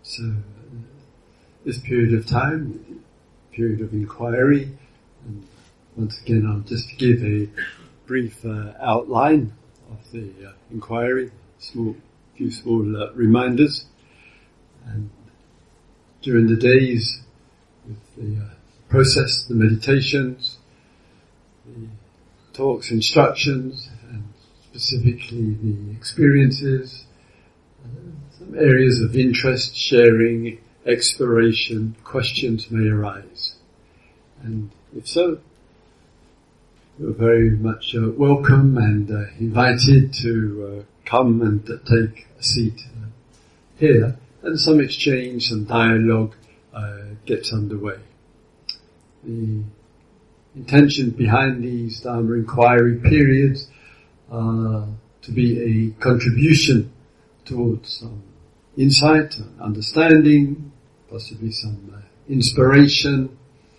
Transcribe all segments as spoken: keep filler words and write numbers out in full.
So uh, this period of time, period of inquiry, and once again I'll just give a brief uh, outline of the uh, inquiry, small, few small uh, reminders, and during the days with the uh, process, the meditations, the talks, instructions, and specifically the experiences, uh, some areas of interest, sharing, exploration, questions may arise. And if so, you're very much uh, welcome and uh, invited to uh, come and uh, take a seat uh, here, and some exchange, some dialogue uh, gets underway. The intention behind these Dharma inquiry periods are to be a contribution towards some insight, understanding, possibly some uh, inspiration.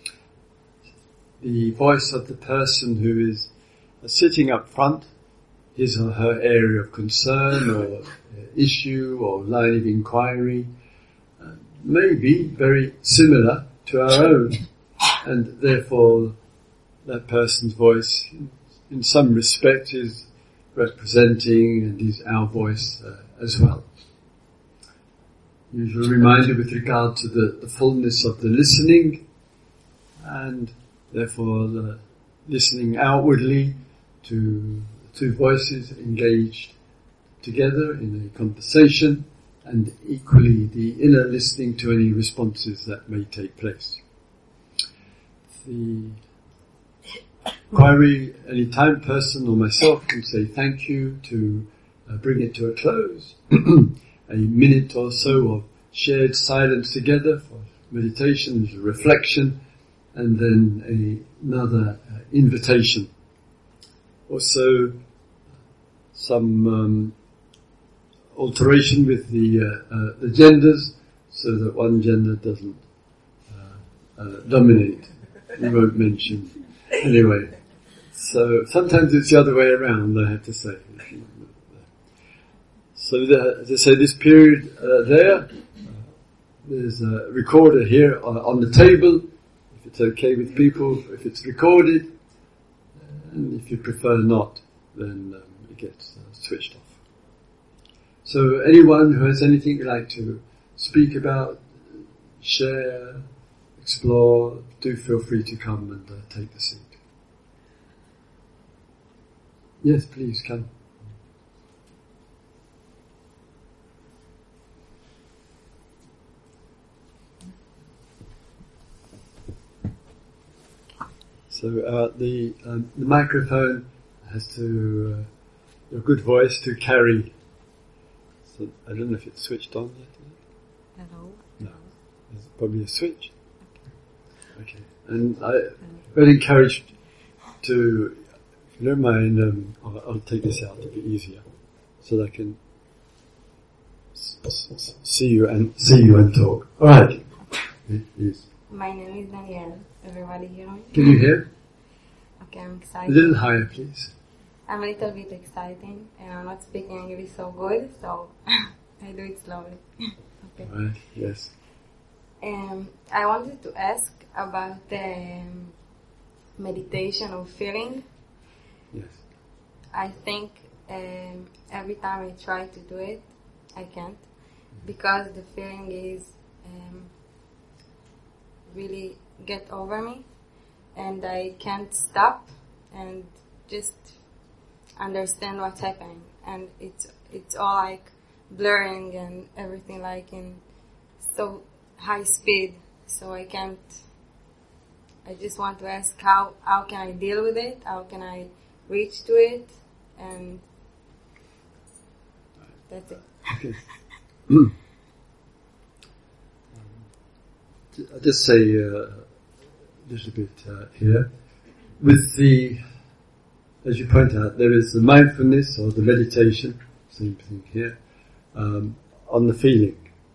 The voice of the person who is uh, sitting up front, his or her area of concern or uh, issue or line of inquiry uh, may be very similar to our own, and therefore that person's voice in some respect is representing and is our voice uh, as well. Usual reminder with regard to the, the fullness of the listening, and therefore the listening outwardly to two voices engaged together in a conversation, and equally the inner listening to any responses that may take place. The inquiry, any time person or myself can say thank you to uh, bring it to a close. A minute or so of shared silence together for meditation, reflection, and then a, another uh, invitation. Also, some um, alteration with the, uh, uh, the genders, so that one gender doesn't uh, uh, dominate. We won't mention. Anyway, so sometimes it's the other way around, I have to say. So, the, as I say, this period uh, there, uh, there's a recorder here on, on the table, if it's okay with people, if it's recorded, and if you prefer not, then um, it gets uh, switched off. So anyone who has anything you'd like to speak about, share, explore, do feel free to come and uh, take the seat. Yes, please, come. So uh, the um, the microphone has to uh, your good voice to carry. So I don't know if it's switched on yet. Hello. No, there's probably a switch. Okay, and I very encouraged to, if you don't mind, um, I'll, I'll take this out to be easier, so that I can s- s- see you and see you and talk. All right. Yes. My name is Danielle. Everybody hear me? Can you hear? Okay, I'm A excited. little higher, please. I'm a little bit excited, and I'm not speaking English so good, so I do it slowly. Okay. All right. Yes. Um, I wanted to ask about the um, meditation of feeling. Yes. I think um, every time I try to do it, I can't, because the feeling is um, really get over me, and I can't stop and just understand what's happening, and it's it's all like blurring and everything like in so high speed, so I can't. I just want to ask how how can I deal with it? How can I reach to it? And that's it. Okay. I'll just say uh, a little bit uh, here. With the, as you point out, there is the mindfulness or the meditation, same thing here, um, on the feeling.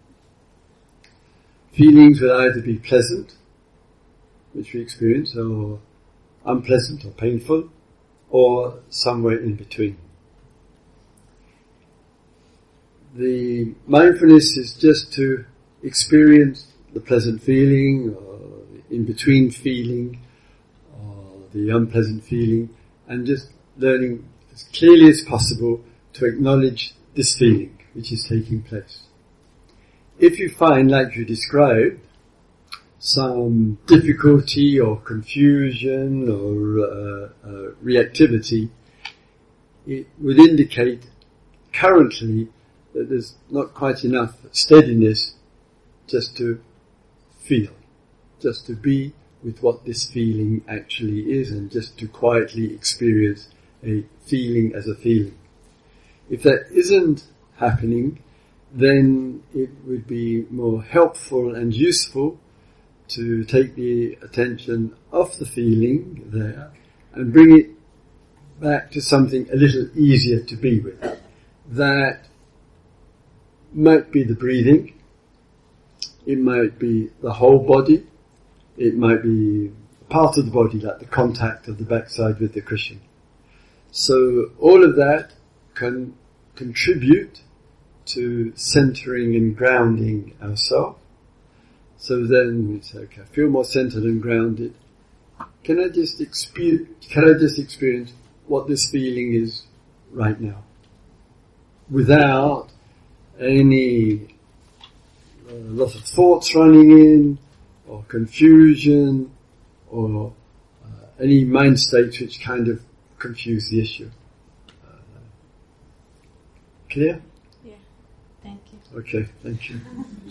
Feelings will either be pleasant, which we experience, or unpleasant or painful, or somewhere in between. The mindfulness is just to experience the pleasant feeling, or the in-between feeling, or the unpleasant feeling, and just learning as clearly as possible to acknowledge this feeling which is taking place. If you find, like you described, some difficulty or confusion or uh, uh, reactivity, it would indicate currently that there's not quite enough steadiness just to feel, just to be with what this feeling actually is, and just to quietly experience a feeling as a feeling. If that isn't happening, then it would be more helpful and useful to take the attention off the feeling there and bring it back to something a little easier to be with. That might be the breathing, it might be the whole body, it might be part of the body, like the contact of the backside with the cushion. So all of that can contribute to centering and grounding ourselves. So then we say, okay, I feel more centered and grounded. Can I just experience, can I just experience what this feeling is right now? Without any uh, lot of thoughts running in, or confusion, or uh, any mind states which kind of confuse the issue. Uh, clear? Yeah, thank you. Okay, thank you.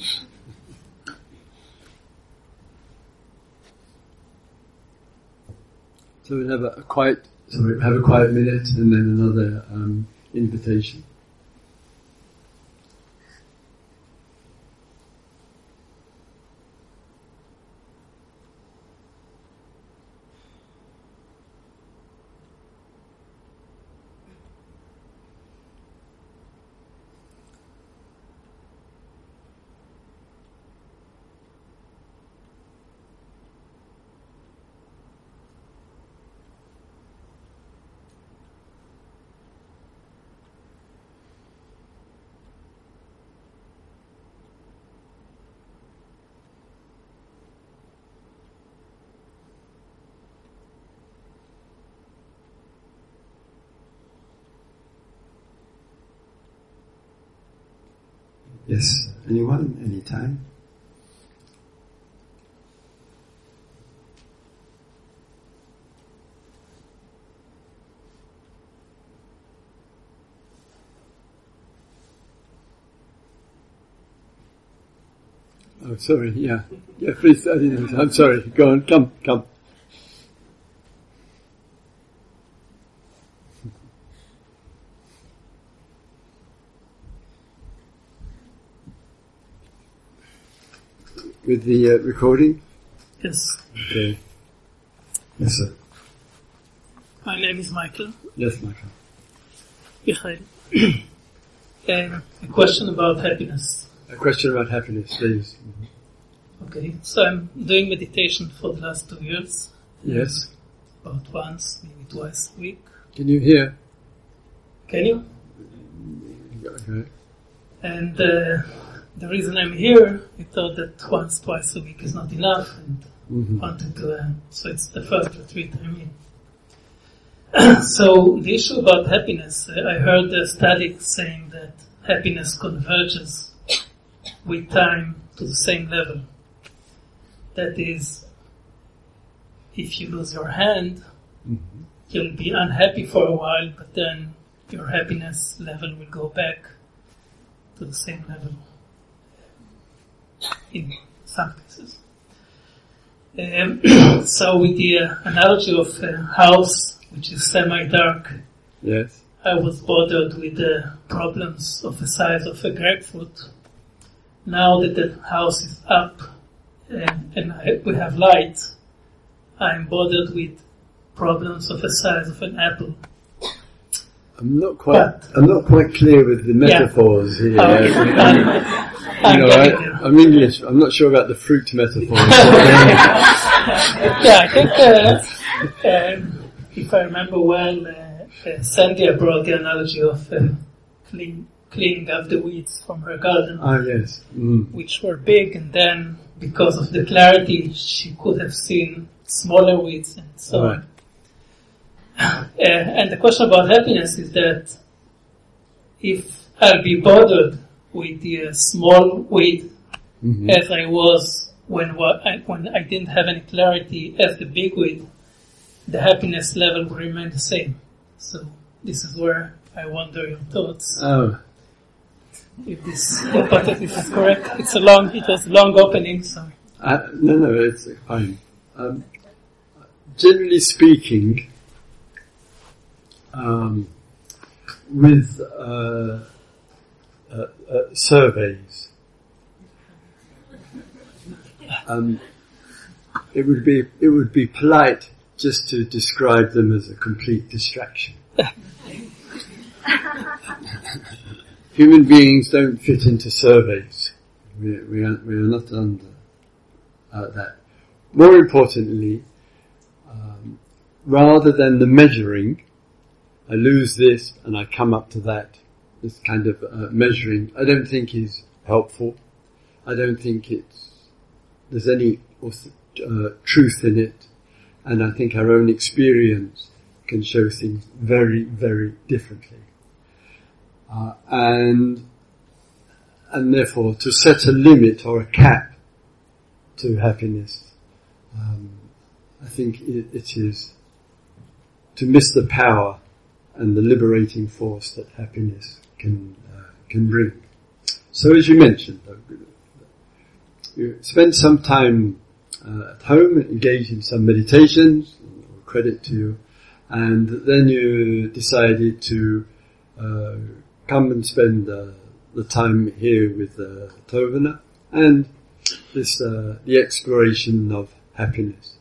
So we'll have a, a quiet, so we'll have a quiet minute and then another um, invitation. Yes, anyone, anytime? Oh, sorry, yeah. Yeah, please, I didn't, I'm sorry. Go on, come, come. With the uh, recording? Yes. Okay. Yes, sir. My name is Michael. Yes, Michael. Michael. um, a question about happiness. A question about happiness, please. Mm-hmm. Okay, so I'm doing meditation for the last two years. Yes. About once, maybe twice a week. Can you hear? Can you? Okay. And uh, the reason I'm here, I thought that once, twice a week is not enough, and Mm-hmm. wanted to, uh, so it's the first retreat I'm in. So the issue about happiness, uh, I heard a study saying that happiness converges with time to the same level. That is, if you lose your hand, Mm-hmm. you'll be unhappy for a while, but then your happiness level will go back to the same level in some cases. Um, so with the uh, analogy of a house which is semi-dark, Yes. I was bothered with the problems of the size of a grapefruit. Now that the house is up and, and I, we have light, I'm bothered with problems of the size of an apple. I'm not quite. But- I'm not quite clear with the metaphors here. Okay. You know, I, I'm English. I'm not sure about the fruit metaphors. Yeah, I think uh, um, if I remember well, uh, uh, Sandia brought the analogy of uh, clean, cleaning up the weeds from her garden, Ah, yes. Mm. which were big, and then because of the clarity, she could have seen smaller weeds and so Right. on. Uh, and the question about happiness is that if I'll be bothered with the uh, small weed Mhm. as I was when wa- I, when I didn't have any clarity as the big weed, the happiness level will remain the same. So this is where I wonder your thoughts. Oh, If this hypothesis is correct, it's a long, it was a long opening, so. uh, no, no, it's fine. Um, generally speaking, um, with uh, uh, uh, surveys, um, it would be it would be polite just to describe them as a complete distraction. Human beings don't fit into surveys. We, we, are, we are not under uh, that. More importantly, um, rather than the measuring, I lose this and I come up to that, this kind of uh, measuring, I don't think is helpful. I don't think it's, there's any uh, truth in it. And I think our own experience can show things very, very differently. Uh, and and therefore, to set a limit or a cap to happiness, um, I think it, it is to miss the power and the liberating force that happiness can uh, can bring. So, as you mentioned, you spend some time uh, at home, engage in some meditations, credit to you, and then you decided to uh, come and spend uh, the time here with uh, Tovana and this uh, the exploration of happiness,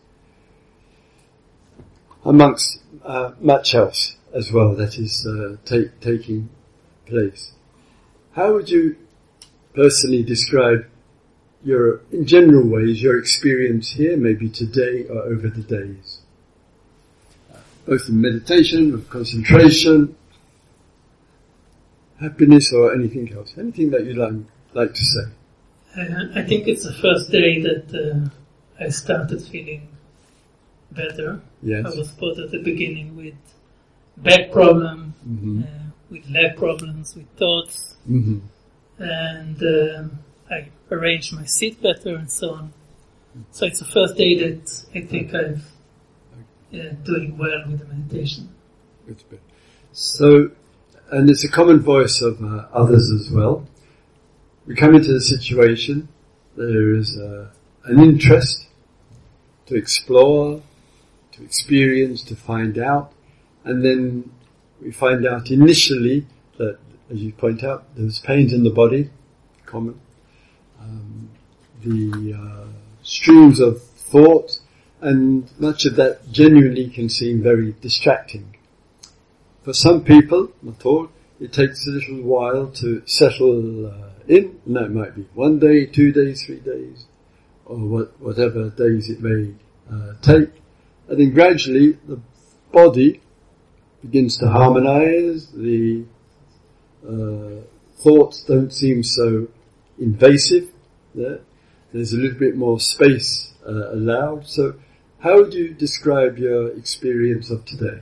amongst uh, much else as well that is uh, take, taking place. How would you personally describe your, in general ways, your experience here, maybe today or over the days? Uh, both in meditation, of concentration, happiness, or anything else. Anything that you'd like, like to say. Uh, I think it's the first day that uh, I started feeling better. Yes. I was both at the beginning with back problem, Mm-hmm. uh, with leg problems, with thoughts, Mm-hmm. and um I arranged my seat better and so on. So it's the first day that I think I'm uh, doing well with the meditation. It's good. So, and it's a common voice of uh, others as well. We come into the situation, there is uh, an interest to explore, to experience, to find out, and then we find out initially that, as you point out, there's pains in the body, common. Um, the uh, streams of thought, and much of that genuinely can seem very distracting. For some people, not all, it takes a little while to settle uh, in, and that might be one day, two days, three days, or what, whatever days it may uh, take. And then gradually the body begins to harmonize, the uh, thoughts don't seem so invasive. There. There's a little bit more space uh, allowed. So how would you describe your experience of today?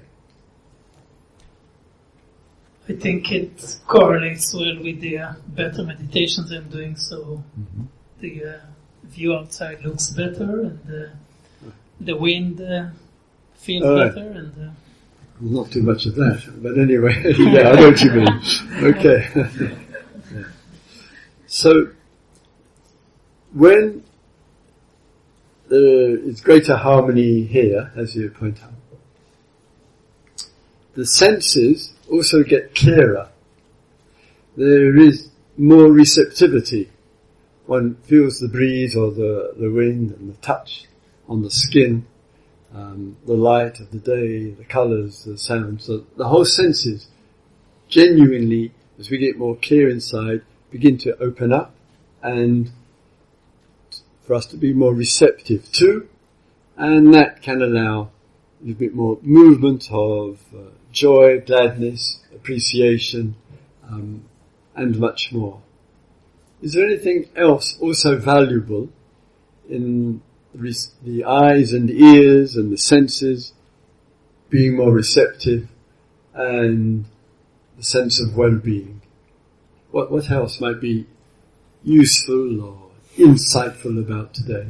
I think it correlates well with the uh, better meditations I'm doing, so Mm-hmm. the uh, view outside looks better, and uh, the wind uh, feels All right. better, and uh, Not too much of that, but anyway, yeah, I know what you mean. Okay. Yeah. So, when there is greater harmony here, as you point out, the senses also get clearer. There is more receptivity. One feels the breeze or the, the wind and the touch on the skin, um, the light of the day, the colours, the sounds. So the whole senses genuinely, as we get more clear inside, begin to open up, and for us to be more receptive to, and that can allow a little bit more movement of uh, joy, gladness, appreciation, um, and much more. Is there anything else also valuable in the eyes and ears and the senses being more receptive and the sense of well-being? What, what else might be useful or insightful about today?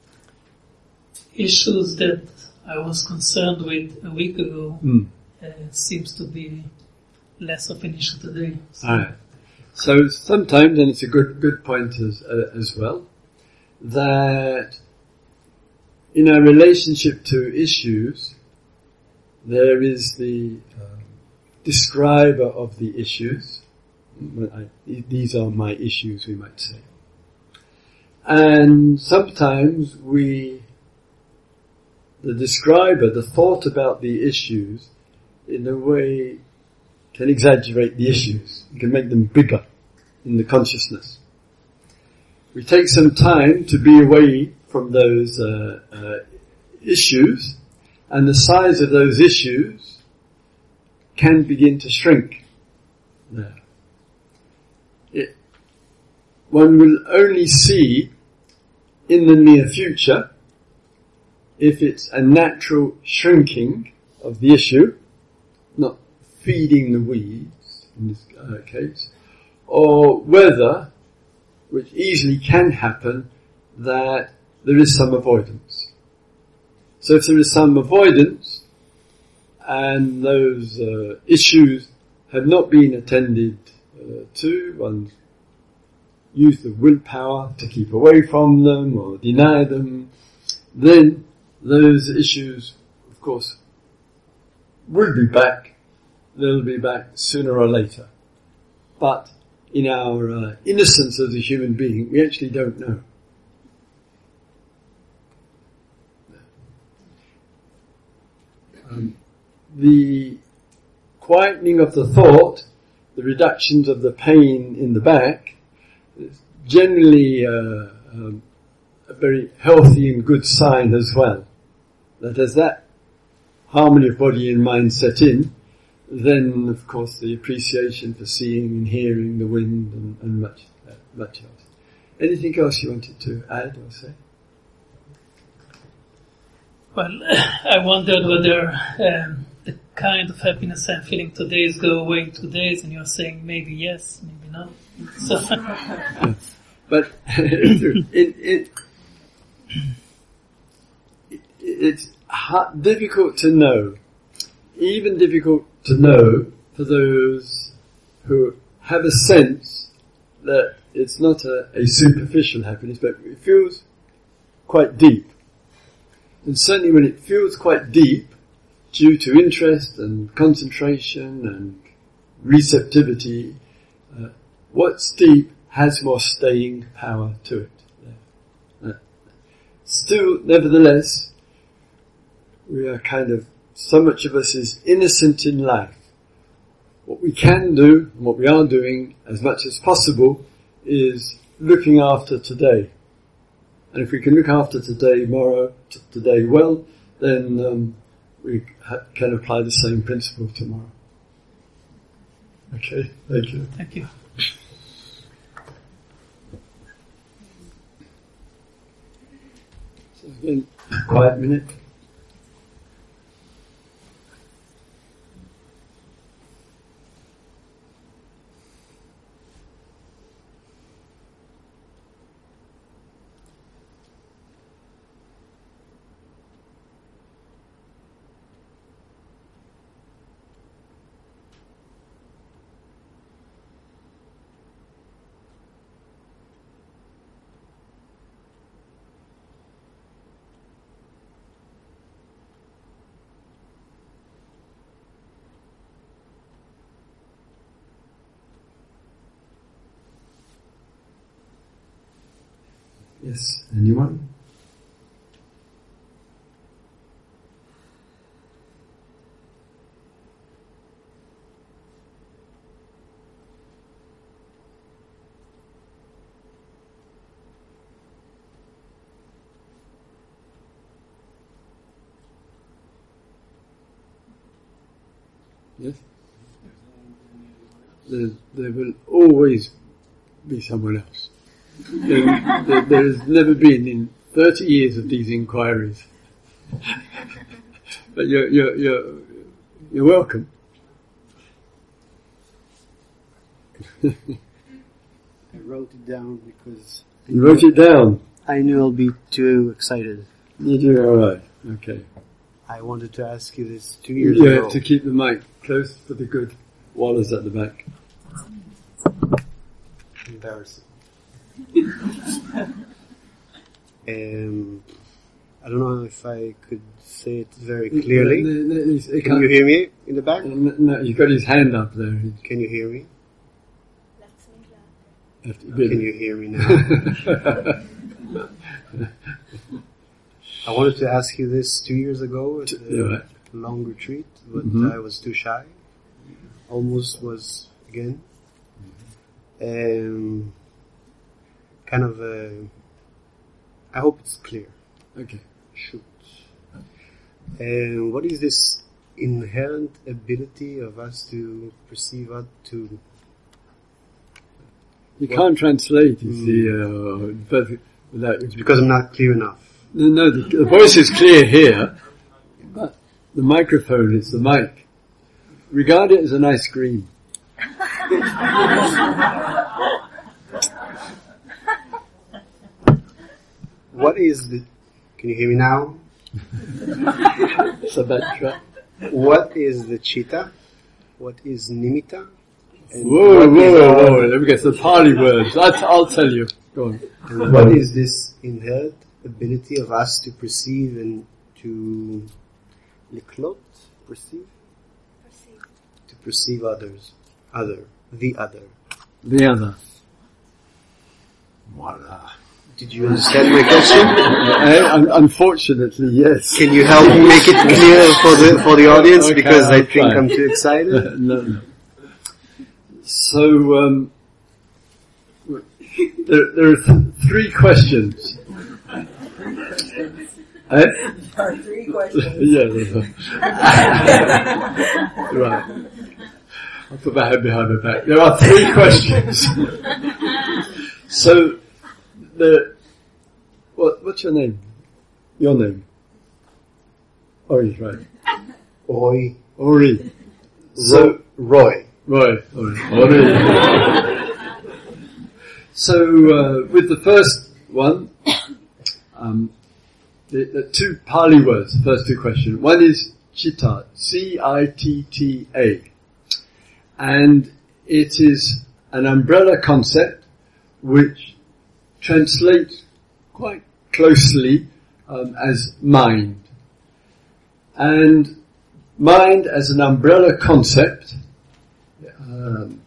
Issues that I was concerned with a week ago Mm. uh, seems to be less of an issue today. So. Alright. So sometimes, and it's a good good point as uh, as well, that in our relationship to issues, there is the um, describer of the issues. I, these are my issues, we might say. And sometimes we, the describer, the thought about the issues, in a way, can exaggerate the issues. You can make them bigger in the consciousness. We take some time to be away from those uh, uh, issues, and the size of those issues can begin to shrink there. It, one will only see in the near future if it's a natural shrinking of the issue, not feeding the weeds in this uh, case, or whether, which easily can happen, that there is some avoidance. So if there is some avoidance and those uh, issues have not been attended uh, to, one use the willpower to keep away from them or deny them, then those issues, of course, will be back. They'll be back sooner or later. But in our uh, innocence as a human being, we actually don't know. Um, the quietening of the thought, the reductions of the pain in the back, is generally uh, um, a very healthy and good sign as well. That as that harmony of body and mind set in, then of course the appreciation for seeing and hearing the wind and, and much, uh, much else. Anything else you wanted to add or say? Well, I wondered whether um, the kind of happiness I'm feeling today is go away in two days, and you're saying maybe yes, maybe no. So but it, it, it, it's hard, difficult to know, even difficult to know for those who have a sense that it's not a, a superficial happiness, but it feels quite deep. And certainly when it feels quite deep, due to interest and concentration and receptivity, uh, what's deep has more staying power to it. Uh, still, nevertheless, we are kind of, so much of us is innocent in life. What we can do, and what we are doing as much as possible, is looking after today. And if we can look after today, tomorrow, t- today well, then um, we ha- can apply the same principle tomorrow. Okay, thank you. Thank you. So again, quiet minute. Yes, anyone? Yes? there, there will always be someone else. There, there, there has never been in thirty years of these inquiries. But you're, you're, you're, you're welcome. I wrote it down because... You wrote it down? I knew I'll be too excited. You do alright, okay. I wanted to ask you this two years you ago. You have to keep the mic close for the good. Wallace at the back. Embarrassing. um, I don't know if I could say it very clearly. No, no, no, Can you hear me in the back? No, no, he's got his hand up there. Can you hear me? Can you hear me now? I wanted to ask you this two years ago at a yeah. long retreat, but mm-hmm. I was too shy. Almost was again. Um, kind of, uh, I hope it's clear. Okay. Shoot. Um, what is this inherent ability of us to perceive out to? You what? Can't translate. You mm. see, uh, perfect, without. It's because I'm not clear enough. No, no, the, the voice is clear here, but the microphone is the mic. Regard it as an ice cream. What is the... Can you hear me now? It's a bad track. What is the chitta? What is nimitta? And whoa, whoa, whoa, whoa. Let me get the Pali words. That's, I'll tell you. Go on. And what is this inherent ability of us to perceive and to... Liklot? Perceive? Perceive. To perceive others. Other. The other. The other. Voila. Did you understand my question? uh, unfortunately, yes. Can you help me make it clear for the for the audience? Okay, because I'll I think try. I'm too excited. Uh, no, no. So, um, there, there are th- three questions. Eh? There are three questions. Yeah. Right. I'll put my head behind my back. There are three questions. So, the, what, what's your name? Your name? Ori, right. Ori. Ori. So, Roy. Roy. Ori. Ori. So, uh, with the first one, um, the, the two Pali words, the first two questions. One is citta, C I T T A. And it is an umbrella concept which translates quite closely um, as mind. And mind as an umbrella concept um,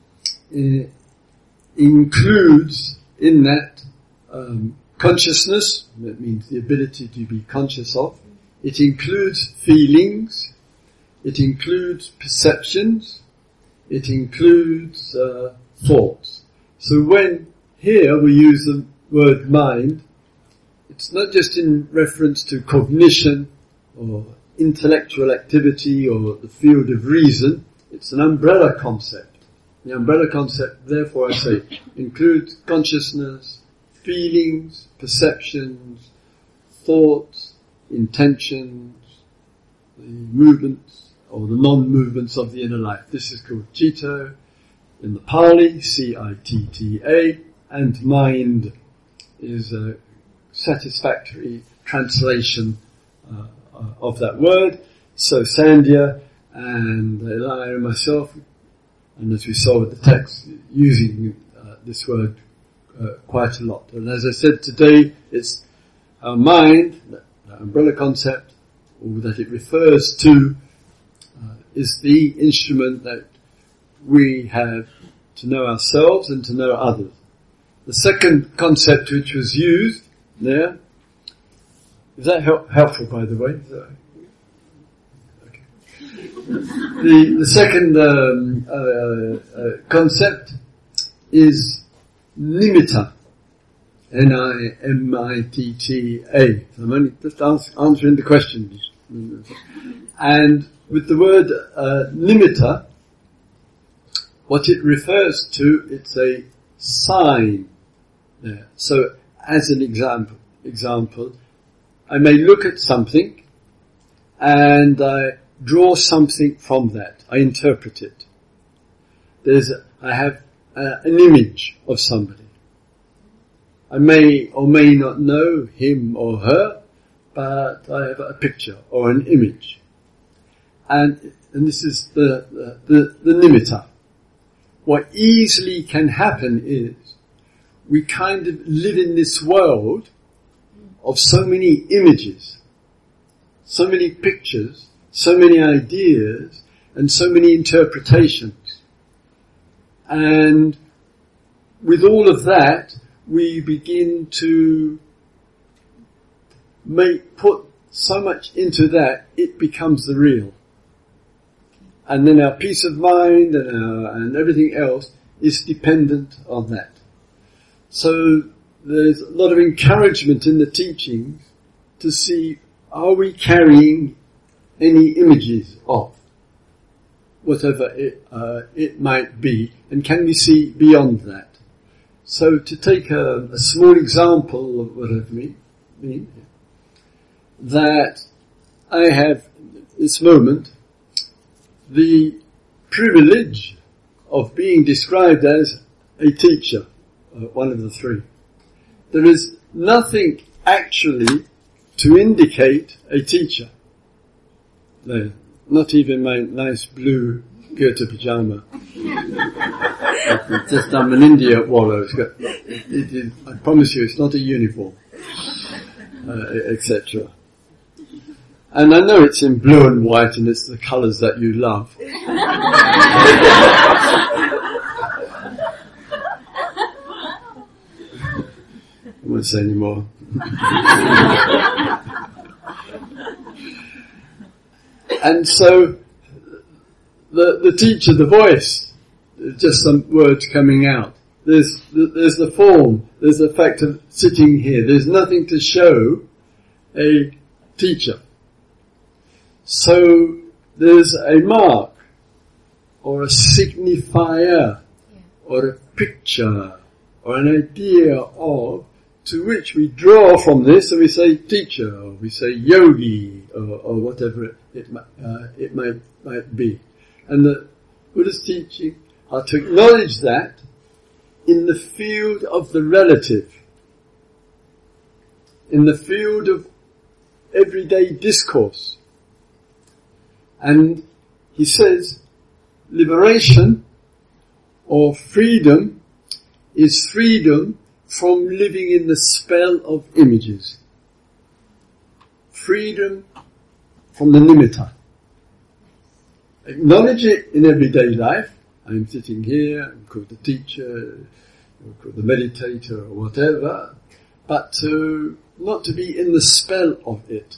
includes in that um, consciousness, that means the ability to be conscious of. It includes feelings. It includes perceptions. It includes uh, thoughts. So when here we use the word mind, it's not just in reference to cognition or intellectual activity or the field of reason. It's an umbrella concept. The umbrella concept, therefore I say, includes consciousness, feelings, perceptions, thoughts, intentions, the movements or the non-movements of the inner life. This is called citta in the Pali, C I T T A, and mind is a satisfactory translation uh, of that word. So Sandhya and Elia and myself, and as we saw with the text, using uh, this word uh, quite a lot. And as I said today, it's our mind, that, that umbrella concept, or that it refers to, uh, is the instrument that we have to know ourselves and to know others. The second concept which was used there, is that help, helpful by the way? Is that, okay. The, the second um, uh, uh, concept is nimitta, N I M I T T A. So I'm only just ask, answering the questions. And with the word uh, nimitta, what it refers to, it's a sign there. So, as an example, example, I may look at something and I draw something from that. I interpret it. There's, a, I have uh, an image of somebody. I may or may not know him or her, but I have a picture or an image. And, and this is the, the, the, the nimitta. What easily can happen is we kind of live in this world of so many images, so many pictures, so many ideas, and so many interpretations. And with all of that, we begin to make, put so much into that, it becomes the real. And then our peace of mind and, our, and everything else is dependent on that. So there's a lot of encouragement in the teachings to see, are we carrying any images of whatever it, uh, it might be, and can we see beyond that? So to take a, a small example of what I mean, mean, that I have this moment the privilege of being described as a teacher, uh, one of the three. There is nothing actually to indicate a teacher. No, not even my nice blue Goethe pyjama. It's just I'm an India wallow. It's got, it, it, I promise you, it's not a uniform, uh, et cetera. And I know it's in blue and white, and it's the colours that you love. I won't say any more. And so, the the teacher, the voice, just some words coming out. There's there's the form. There's the fact of sitting here. There's nothing to show a teacher. So there's a mark or a signifier or a picture or an idea of, to which we draw from this, and we say teacher, or we say yogi, or, or whatever it, uh, it might, might be. And the Buddha's teaching are to acknowledge that in the field of the relative, in the field of everyday discourse. And he says, liberation or freedom is freedom from living in the spell of images. Freedom from the nimitta. Acknowledge it in everyday life. I'm sitting here, I'm called the teacher, I'm called the meditator, or whatever. But to, not to be in the spell of it.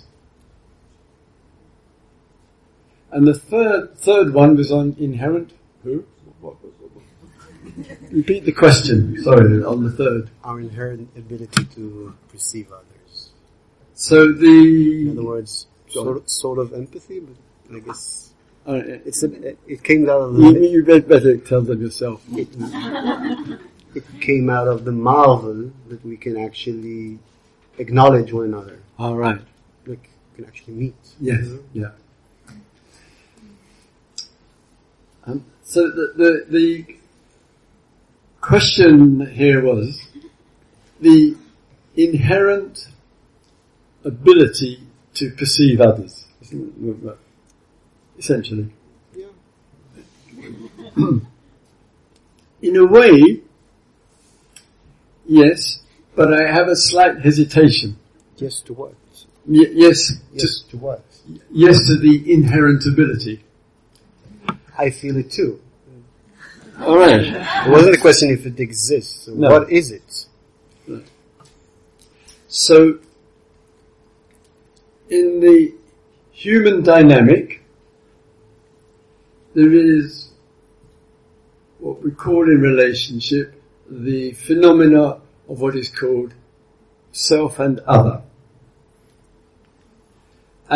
And the third third one was on inherent. Who? What, what, what, what? Repeat the question. Sorry, on the third. Our inherent ability to perceive others. So the. In other words, sort of, sort of empathy, but I guess uh, it's a, it came out of the. You, you better tell them yourself. It, it came out of the marvel that we can actually acknowledge one another. All right. Like, we can actually meet. Yes. You know? Yeah. Um, so the, the the question here was the inherent ability to perceive others, essentially. Yeah. In a way, yes, but I have a slight hesitation. Yes to what? Y- yes, Yes to, to what? yes to the inherent ability. I feel it too. All right. It wasn't a question if it exists. So No. What is it? Right. So, in the human dynamic, there is what we call in relationship the phenomena of what is called self and other.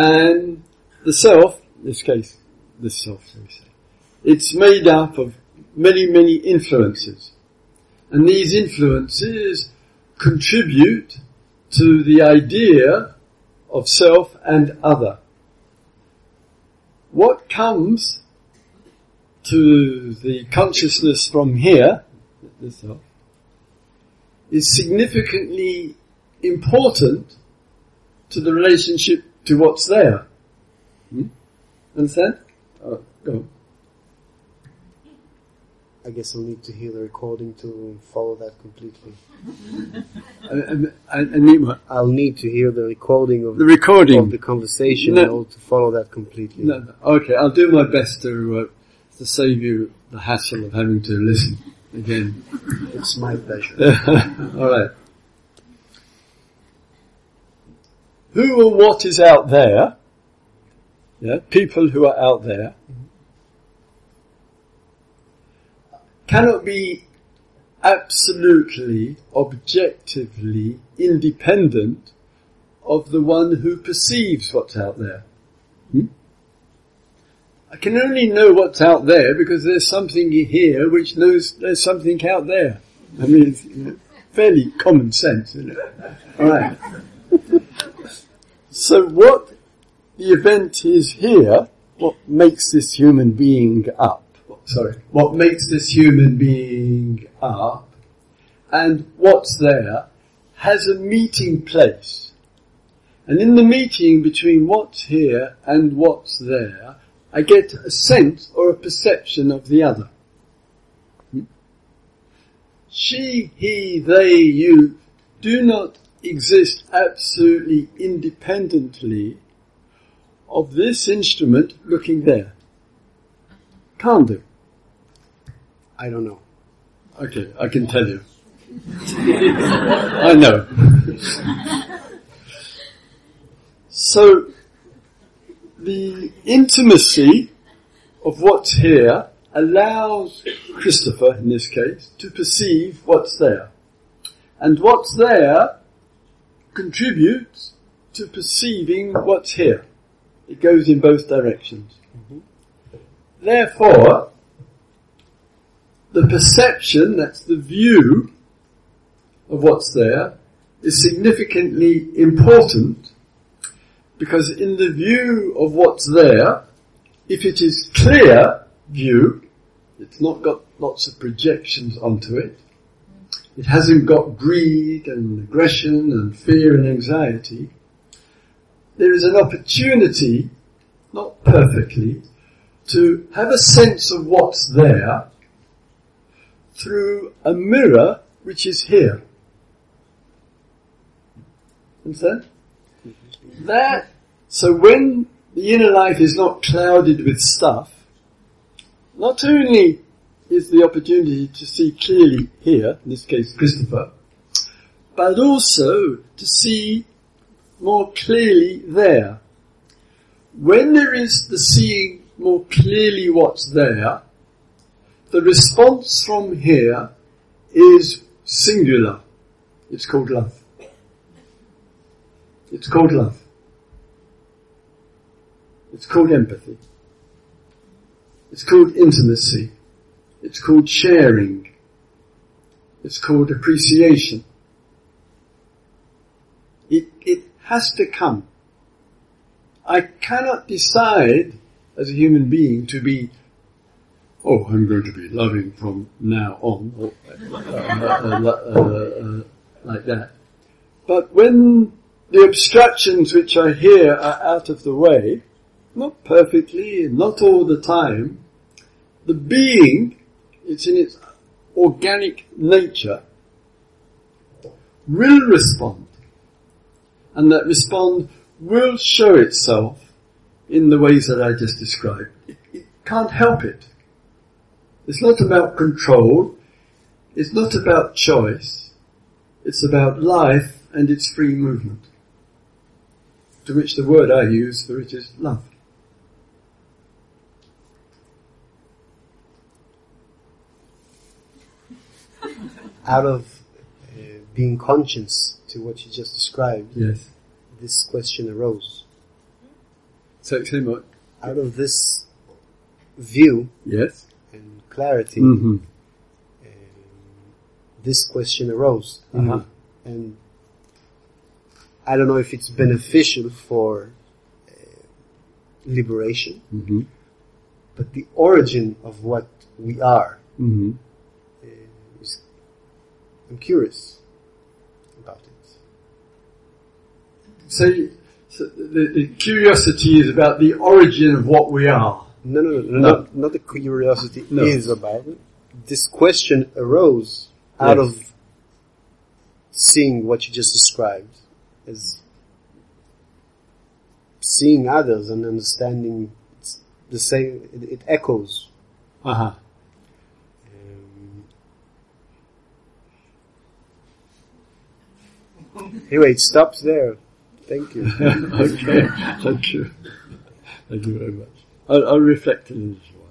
And the self, in this case, the self, so we say, it's made up of many, many influences. And these influences contribute to the idea of self and other. What comes to the consciousness from here, the self, is significantly important to the relationship to what's there. Hmm? Understand? Oh, go on. I guess I'll need to hear the recording to follow that completely. I, I, I need what? I'll need to hear the recording of The recording. of the conversation No. in order to follow that completely. No, no. Okay, I'll do my best to uh, to save you the hassle of having to listen again. It's my pleasure. All right. Who or what is out there? Yeah, people who are out there cannot be absolutely, objectively independent of the one who perceives what's out there. Hmm? I can only know what's out there because there's something here which knows there's something out there. I mean, it's, you know, fairly common sense, isn't it? All right. So what the event is here, what makes this human being up, sorry, what makes this human being up, and what's there, has a meeting place. And in the meeting between what's here and what's there, I get a sense or a perception of the other. She, he, they, you do not exist absolutely independently of this instrument looking there. Can't do. I don't know. Okay, I can tell you. I know. So, the intimacy of what's here allows Christopher, in this case, to perceive what's there. And what's there contributes to perceiving what's here. It goes in both directions. Mm-hmm. Therefore, the perception, that's the view of what's there, is significantly important because in the view of what's there, if it is clear view, it's not got lots of projections onto it, it hasn't got greed and aggression and fear and anxiety, there is an opportunity, not perfectly, to have a sense of what's there through a mirror which is here. Understand? That, so when the inner life is not clouded with stuff, not only is the opportunity to see clearly here, in this case Christopher, but also to see more clearly there. When there is the seeing more clearly what's there, the response from here is singular. It's called love. It's called love. It's called empathy. It's called intimacy. It's called sharing. It's called appreciation. It, it has to come. I cannot decide as a human being to be, oh, I'm going to be loving from now on, or, uh, uh, uh, uh, like that. But when the obstructions which are here are out of the way, not perfectly, not all the time, the being, it's in its organic nature, will respond. And that respond will show itself in the ways that I just described. It, it can't help it. It's not about control. It's not about choice. It's about life and its free movement. To which the word I use for it is love. Out of uh, being conscious to what you just described, Yes. this question arose. So, say what? Out of this view Yes. and clarity, Mm-hmm. um, this question arose. you Uh-huh. know, And I don't know if it's beneficial for uh, liberation, Mm-hmm. but the origin of what we are, Mm-hmm. uh, is, I'm curious about it. So, so the, the curiosity is about the origin of what we are. No, no, no, no, No. Not, not the curiosity No. is about it. This question arose out Yes. of seeing what you just described as seeing others and understanding it's the same, it, it echoes. Uh-huh. Um, anyway, it stops there. Thank you. Okay, thank you. Thank you very much. I'll, I'll reflect on it as well.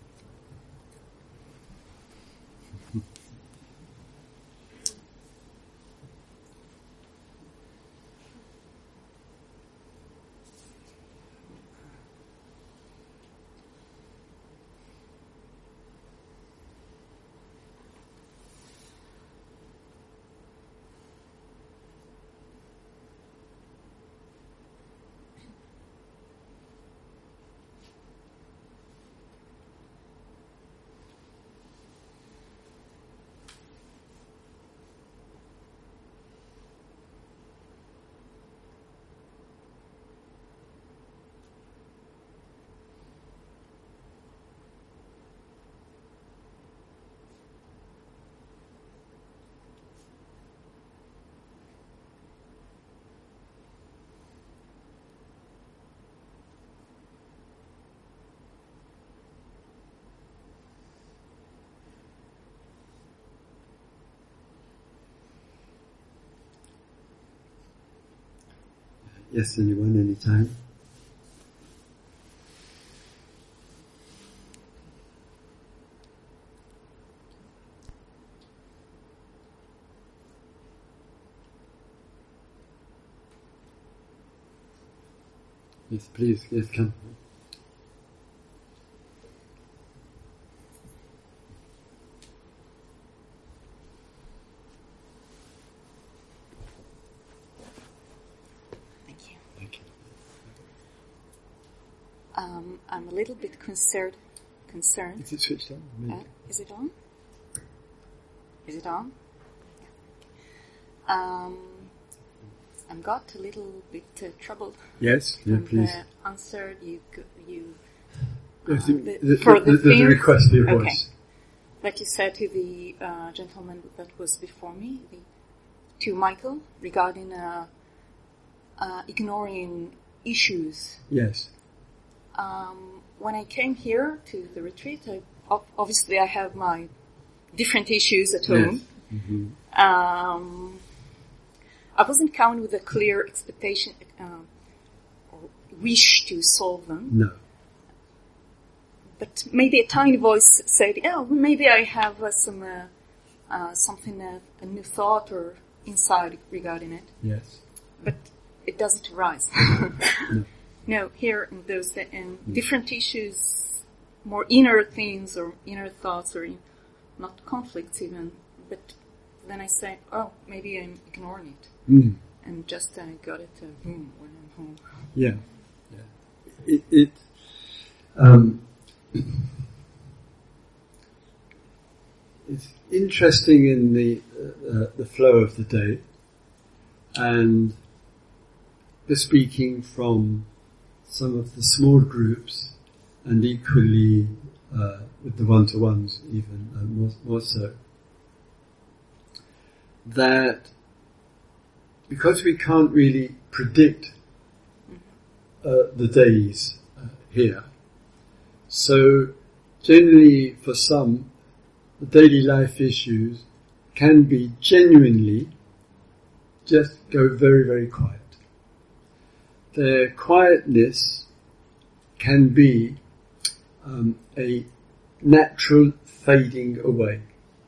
Yes, anyone, anytime. Yes, please, yes, come. Thank you. Thank you. Um, I'm a little bit concerned. Concerned. Is it switched on? Maybe. Uh, is it on? Is it on? Yeah. Um, I'm got a little bit uh, troubled Yes, yeah, from please. the answer you g- you Yes, uh, the, the- the, for the, the the, the thing- request for your Okay. voice. that you said to the uh, gentleman that was before me, the, to Michael, regarding uh, uh, ignoring issues. Yes. Um, when I came here to the retreat, I, ob- obviously I have my different issues at home. Yes. Mm-hmm. Um, I wasn't coming with a clear expectation uh, or wish to solve them, No. but maybe a tiny voice said, "Oh, maybe I have uh, some uh, uh, something, uh, a new thought or insight regarding it." Yes. But it doesn't arise. No. No, here in those in different issues, more inner things or inner thoughts or in, not conflicts even. But then I say, oh, maybe I'm ignoring it, Mm. and just I got it uh, boom when I'm home. Yeah. Yeah. It, it um, it's interesting in the uh, uh, the flow of the day, and the speaking from some of the small groups, and equally uh, with the one-to-ones, even uh, more, more so, that because we can't really predict uh, the days uh, here, so generally for some, the daily life issues can be genuinely just go very, very quiet. Their quietness can be um, a natural fading away.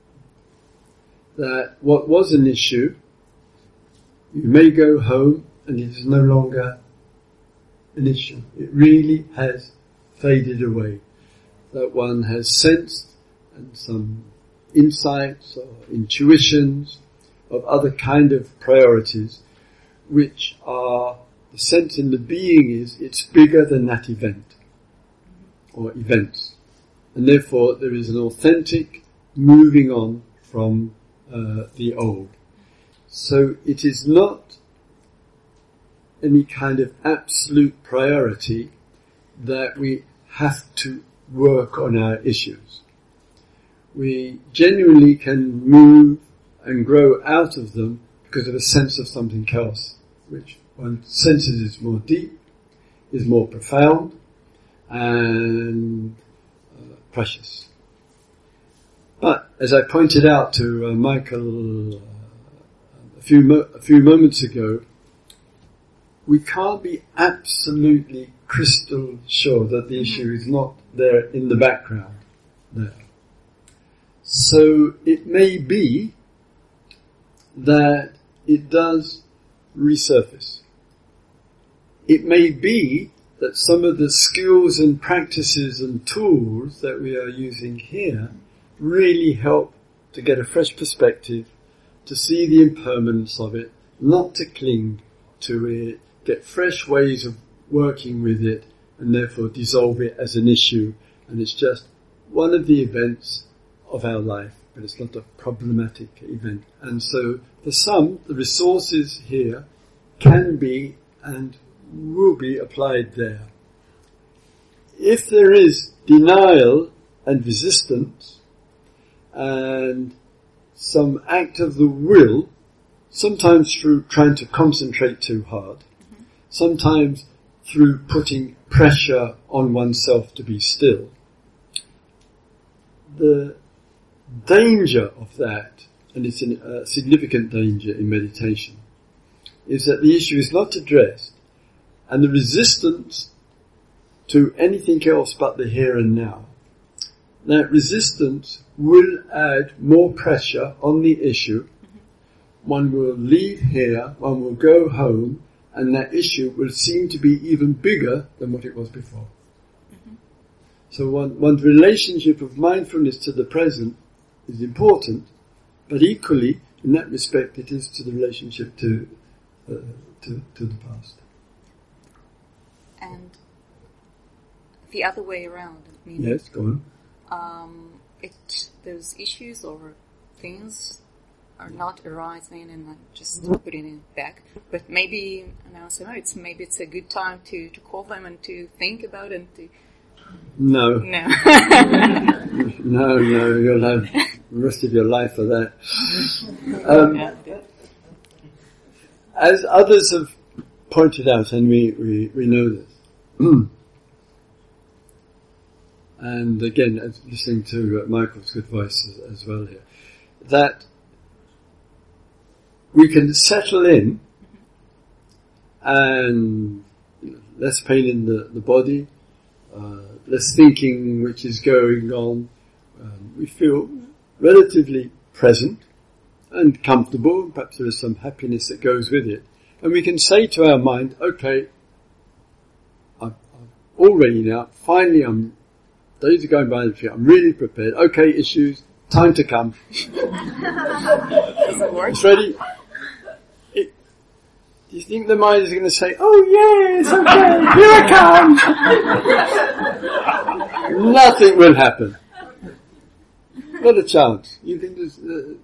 That what was an issue, you may go home and it is no longer an issue. It really has faded away. That one has sensed and some insights or intuitions of other kind of priorities, which are, the sense in the being is it's bigger than that event or events, and therefore there is an authentic moving on from uh, the old. So it is not any kind of absolute priority that we have to work on our issues. We genuinely can move and grow out of them because of a sense of something else, which one senses is more deep, is more profound, and uh, precious. But as I pointed out to uh, Michael uh, a few mo- a few moments ago, we can't be absolutely crystal sure that the issue is not there in the background there. So it may be that it does resurface. It may be that some of the skills and practices and tools that we are using here really help to get a fresh perspective, to see the impermanence of it, not to cling to it, get fresh ways of working with it, and therefore dissolve it as an issue. And it's just one of the events of our life, but it's not a problematic event. And so for some, the resources here can be and will be applied there. If there is denial and resistance and some act of the will, sometimes through trying to concentrate too hard, mm-hmm. sometimes through putting pressure on oneself to be still, the danger of that, and it's a significant danger in meditation, is that the issue is not addressed, and the resistance to anything else but the here and now, that resistance will add more pressure on the issue. Mm-hmm. One will leave here, one will go home, and that issue will seem to be even bigger than what it was before. Mm-hmm. So one, one's relationship of mindfulness to the present is important, but equally, in that respect, it is to the relationship to uh, to, to the past. And the other way around. I mean, yes, go on. Um, it those issues or things are not arising, and I'm just putting it back. But maybe now, so it's maybe it's a good time to, to call them and to think about it. And to no, no, no, no. You'll have the rest of your life for that. Um, as others have pointed out, and we we, we know this. And again, as listening to uh, Michael's good voice as, as well here, that we can settle in and you know, less pain in the, the body, uh, less thinking which is going on. Um, we feel relatively present and comfortable. Perhaps there is some happiness that goes with it. And we can say to our mind, okay, I'm, I'm all ready now. Finally, I'm days are going by, I'm really prepared. Okay, issues, time to come. It's ready. It, do you think the mind is going to say, oh yes, okay, here I come? Nothing will happen. Not a chance. You think there's... Uh,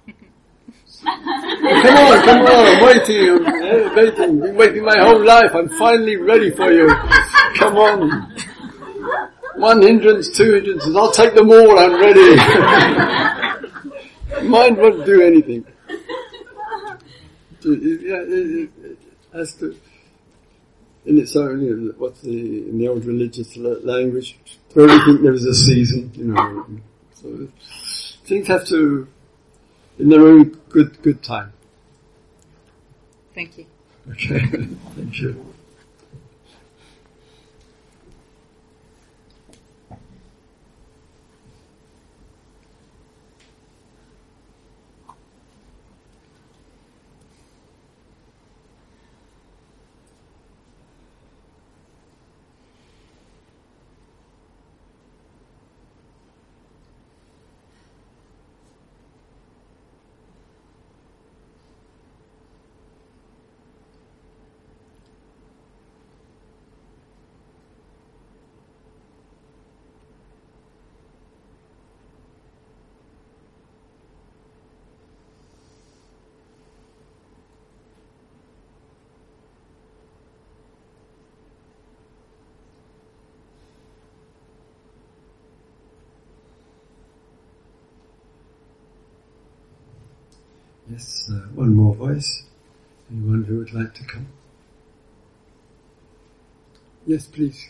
come on, come on, I'm waiting, I'm uh, waiting, been waiting my whole life, I'm finally ready for you. Come on. One hindrance, two hindrances, I'll take them all, I'm ready. Mind won't do anything. It has to, in its own, you know, what's the, in the old religious language, for everything there is a season, you know. So things have to, in their own good, good time. Thank you. Okay, thank you. Yes, uh, one more voice. Anyone who would like to come? Yes, please.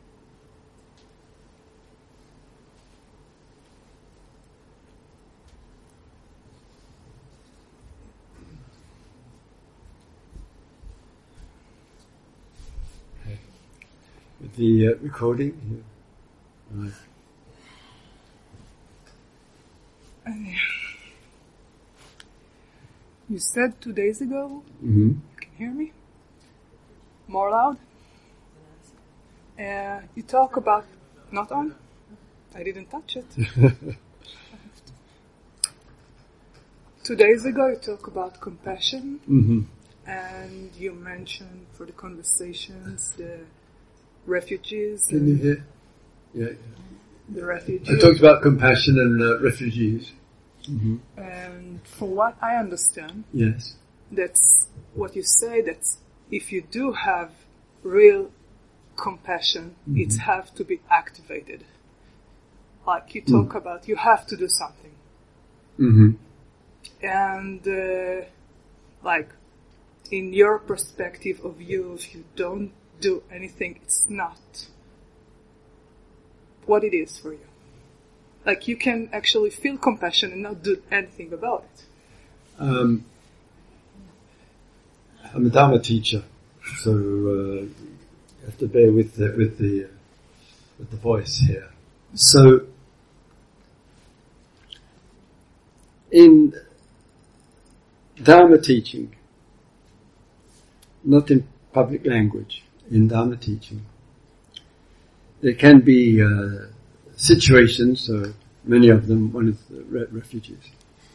With the uh, recording here. Right. You said two days ago, Mm-hmm. you can hear me? More loud? Uh, you talk about, not on? I didn't touch it. Two days ago you talk about compassion, Mm-hmm. and you mentioned for the conversations the refugees. Can you and hear? Yeah, yeah. The I refugees. talked about compassion and uh, refugees. Mm-hmm. And from what I understand, Yes. that's what you say, that if you do have real compassion, Mhm. it has to be activated. Like you talk Mm. about, you have to do something. Mm-hmm. And uh, like in your perspective of you, if you don't do anything, it's not what it is for you. Like you can actually feel compassion and not do anything about it. Um, I'm a Dharma teacher, so uh, you have to bear with the, with the uh, with the voice here. So, in Dharma teaching, not in public language, in Dharma teaching, there can be uh, situations, uh, many of them, one is the re- refugees.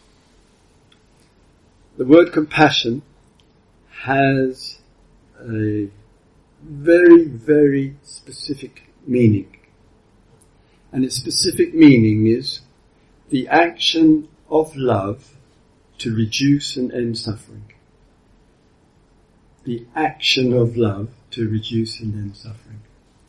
The word compassion has a very, very specific meaning. And its specific meaning is the action of love to reduce and end suffering. The action of love to reduce and end suffering.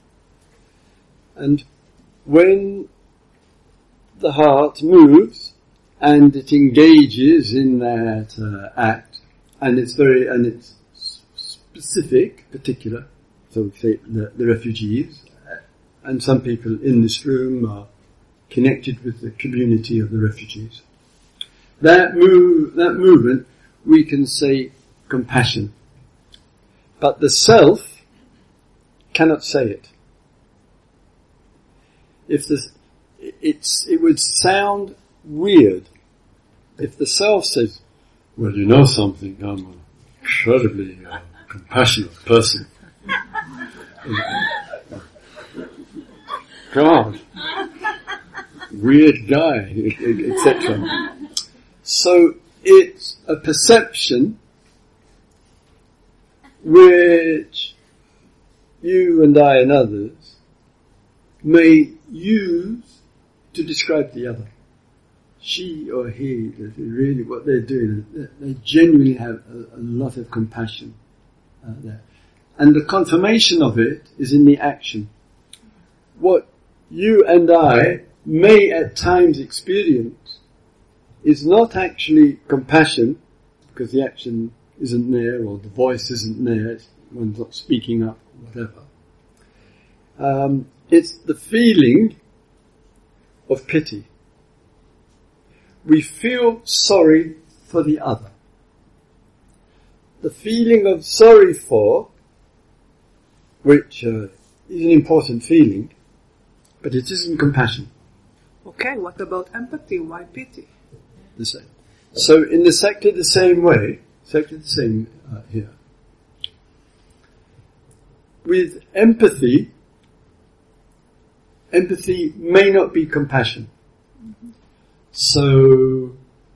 And when the heart moves and it engages in that uh, act, and it's very, and it's specific, particular, so we say the, the refugees, and some people in this room are connected with the community of the refugees. That move, that movement, we can say compassion. But the self cannot say it. If this, it's, it would sound weird if the self says, well, you know something, I'm an incredibly uh, compassionate person. God, weird guy, et cetera. So it's a perception which you and I and others may use to describe the other. She or he, really what they're doing, they genuinely have a, a lot of compassion uh, there. And the confirmation of it is in the action. What you and I may at times experience is not actually compassion, because the action isn't there, or the voice isn't there, one's not speaking up, whatever. Um, it's the feeling of pity. We feel sorry for the other. The feeling of sorry for, which uh, is an important feeling, but it isn't compassion. Okay, what about empathy? Why pity? The same. So in exactly the same way, exactly the same uh, here. With empathy, empathy may not be compassion. Mm-hmm. So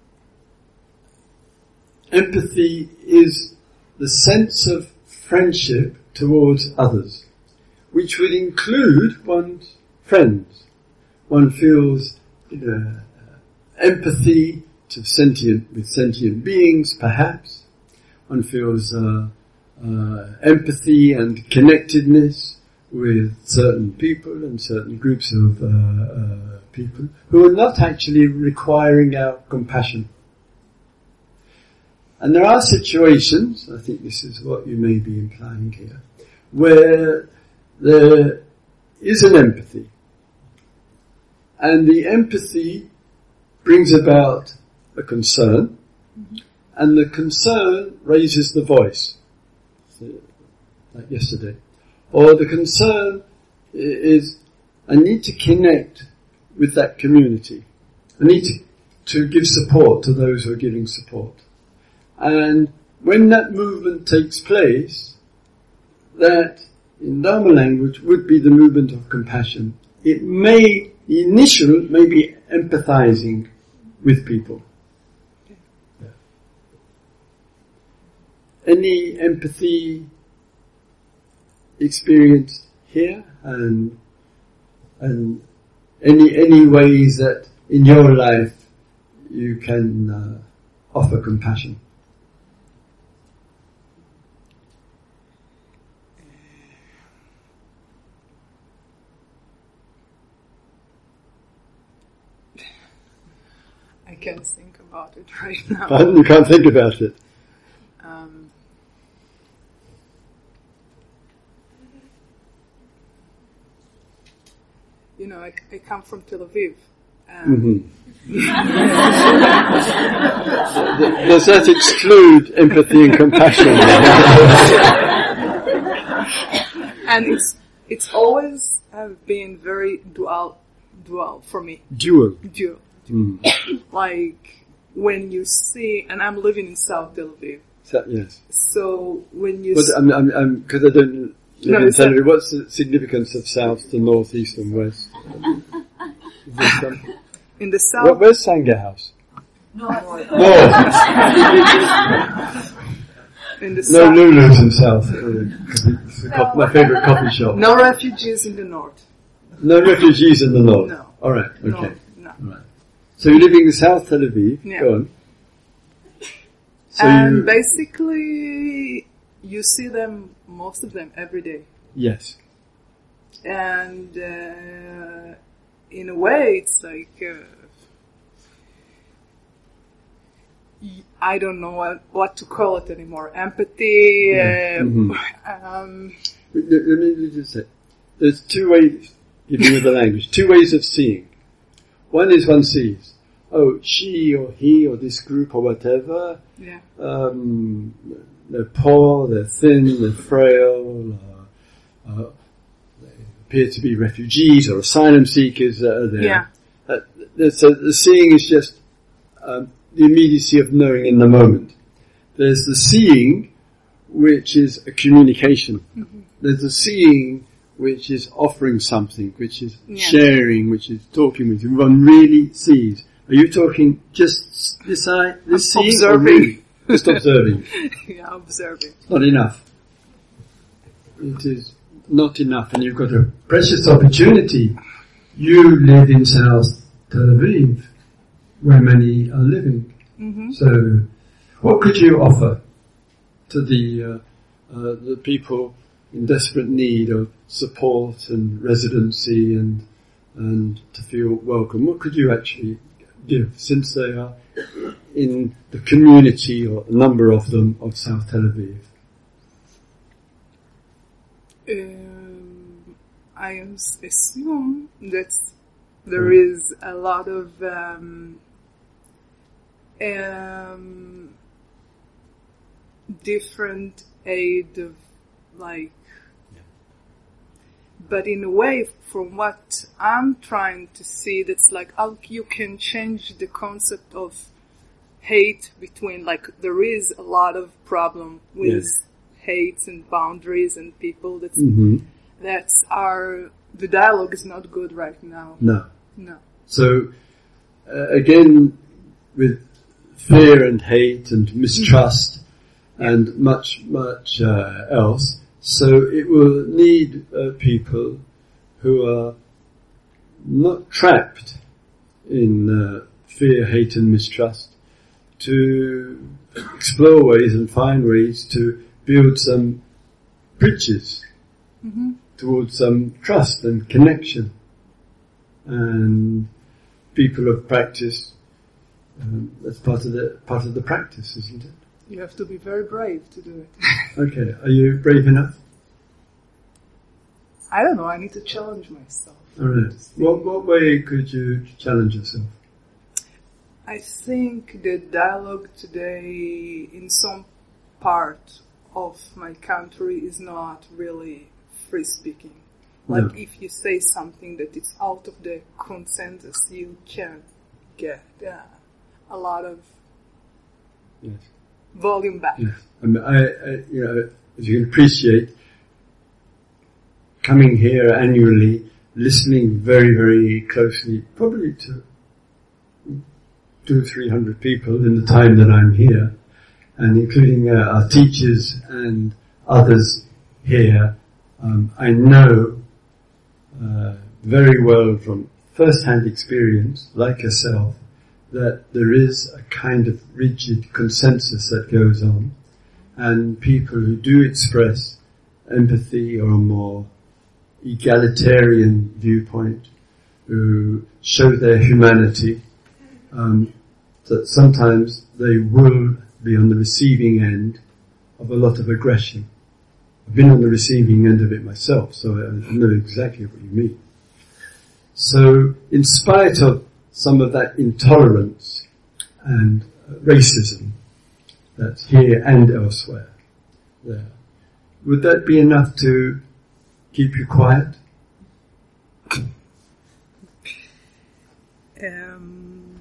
empathy is the sense of friendship towards others, which would include one's friends. One feels, you know, uh, empathy to sentient, with sentient beings, perhaps. One feels uh, uh, empathy and connectedness with certain people and certain groups of uh, uh, people who are not actually requiring our compassion. And there are situations, I think this is what you may be implying here, where there is an empathy. And the empathy brings about a concern, mm-hmm. and the concern raises the voice, so, like yesterday. Or the concern is, I need to connect with that community. I need to, to give support to those who are giving support. And when that movement takes place, that in Dharma language would be the movement of compassion. It may, the initial may be empathizing with people. Yeah. Any empathy experienced here, and and any any ways that in your life you can uh, offer compassion? I can't think about it right now. Pardon? You can't think about it? Um, you know, I, I come from Tel Aviv. Um, mm-hmm. Does that exclude empathy and compassion? And it's it's always uh, been very dual, dual for me. Dual. Dual. Mm. Like when you see, and I'm living in South Tel Aviv. So, yes. So when you, What, I'm, I'm, I'm, because I don't live No, in it's Tel a- Aviv. What's the significance of south to north, east, and west? Is there some- in the Where, south, where's Sangha House? North. North. in the No south, Lulu's in south. uh, 'cause it's a co- my favourite coffee shop. no refugees in the north. No refugees in the north. No. All right. Okay. No, no. All right. So you're living in South Tel Aviv. Yeah. Go on. So And you, basically, you see them, most of them, every day. yes. And uh, in a way, it's like uh, y- I don't know what, what to call it anymore. Empathy. Yeah. Uh, Mhm. um, Let let me just say, there's two ways, giving you the language, two ways of seeing. One is one sees, oh, she or he or this group or whatever, yeah. um, they're poor, they're thin, they're frail, uh, uh, they appear to be refugees or asylum seekers that are there. Yeah. Uh, so the seeing is just um, the immediacy of knowing in the moment. There's the seeing, which is a communication. Mm-hmm. There's the seeing, which is offering something, which is Yeah. sharing, which is talking with you. One really sees. Are you talking just this eye, this seeing, or Observing. really just observing? Yeah, observing. It's not enough. It is not enough, and you've got a precious opportunity. You live in South Tel Aviv, where many are living. Mm-hmm. So, what could you offer to the uh, uh, the people in desperate need of support and residency and and to feel welcome? What could you actually give, since they are in the community, or a number of them, of South Tel Aviv? Um, I am s- assume that there is a lot of um, um, different aid of like, but in a way, from what I'm trying to see, that's like how you can change the concept of hate between, like, there is a lot of problem with Yes. hate and boundaries and people that's Mm-hmm. that are, the dialogue is not good right now. No. No. So, uh, again, with fear and hate and mistrust and much, much uh, else, so it will need uh, people who are not trapped in uh, fear, hate and mistrust to explore ways and find ways to build some bridges Mm-hmm. towards some trust and connection. And people of practice, um, that's part of the part of the practice, isn't it? You have to be very brave to do it. Okay, are you brave enough? I don't know, I need to challenge myself. All right. What, what way could you challenge yourself? I think the dialogue today in some part of my country is not really free speaking. Like No. if you say something that is out of the consensus, you can get uh, a lot of Yes. volume back. Yes. I, mean, I, I, you know, as you can appreciate, coming here annually, listening very, very closely, probably to two or three hundred people in the time that I'm here, and including uh, our teachers and others here, um, I know uh, very well from first-hand experience, like yourself, that there is a kind of rigid consensus that goes on, and people who do express empathy or a more egalitarian viewpoint, who show their humanity, um, that sometimes they will be on the receiving end of a lot of aggression. I've been on the receiving end of it myself, so I know exactly what you mean. So, in spite of some of that intolerance and racism that's here and elsewhere, there, would that be enough to keep you quiet? Um,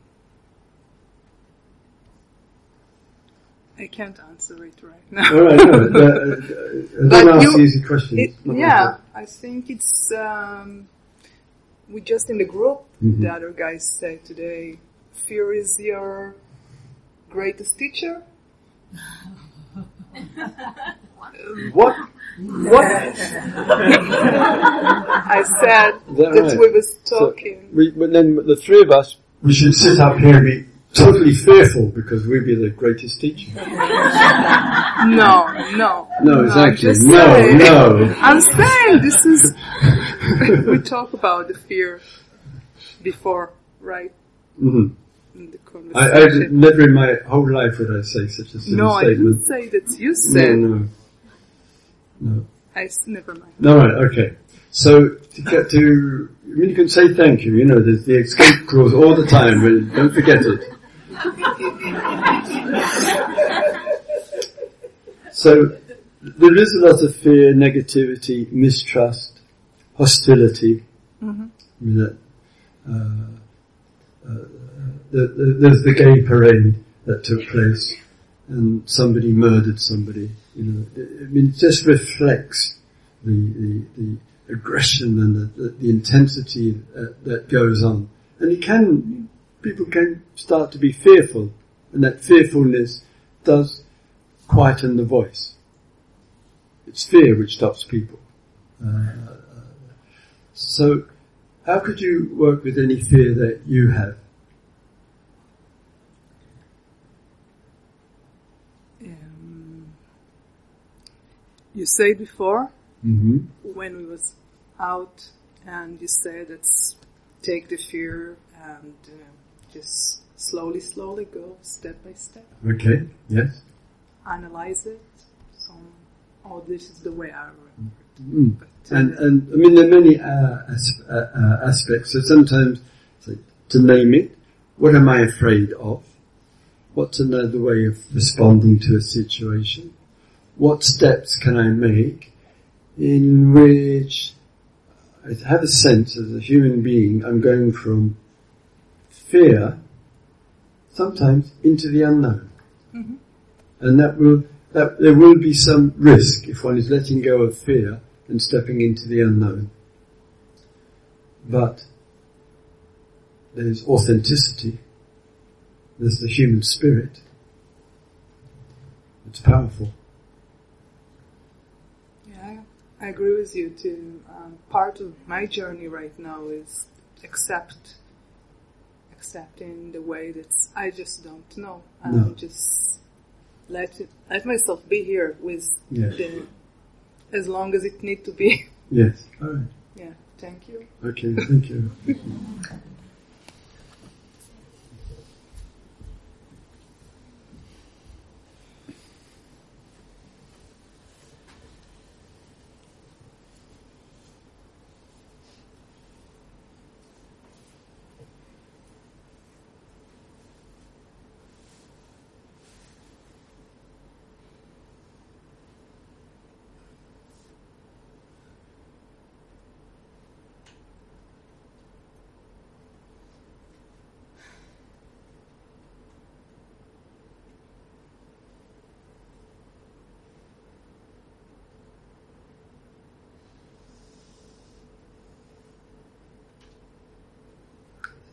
I can't answer it right now. All right, no, uh, uh, I But don't ask you- easy questions. It, not like yeah, that. I think it's, um, we just in the group, Mhm. the other guys said today, fear is your greatest teacher. What? What? I said Is that that right? we was So, talking. we, but then the three of us, we should sit up here and be totally fearful because we'd be the greatest teacher. No, no. No, exactly. just No, saying. no. I'm saying this is, we talk about the fear before, right? Mm-hmm. In the I, I conversation. never in my whole life would I say such a silly No, I statement. didn't say that you No, said. no, no. I s- never mind. No, right, okay. So, to get to, I mean, you can say thank you, you know, there's the escape clause all the time, but don't forget it. So, there is a lot of fear, negativity, mistrust, hostility. Mm-hmm. I mean, that, uh, uh, the, the, there's the gay parade that took place, and somebody murdered somebody. You know, I mean, it just reflects the the, the aggression and the, the, the intensity that, that goes on, and it can people can start to be fearful, and that fearfulness does quieten the voice. It's fear which stops people. Uh, so, how could you work with any fear that you have? Um, you said before, Mm-hmm. when we was out, and you said, let's take the fear and uh, just slowly, slowly go step by step. Okay. Yes. Analyze it. So, oh, this is the way I remember. Mm. But, uh, And, and I mean, there are many uh, as, uh, uh, aspects. So sometimes, so to name it, what am I afraid of? What's another way of responding to a situation? What steps can I make in which I have a sense as a human being I'm going from fear sometimes into the unknown. Mhm. And that will, that there will be some risk if one is letting go of fear and stepping into the unknown. But there's authenticity. There's the human spirit. It's powerful. Yeah, I agree with you too. Um, part of my journey right now is accept, accepting the way that I just don't know, and No. just let it, let myself be here with Yes. the, as long as it need to be. Yes. All right. Yeah, thank you. Okay. Thank you.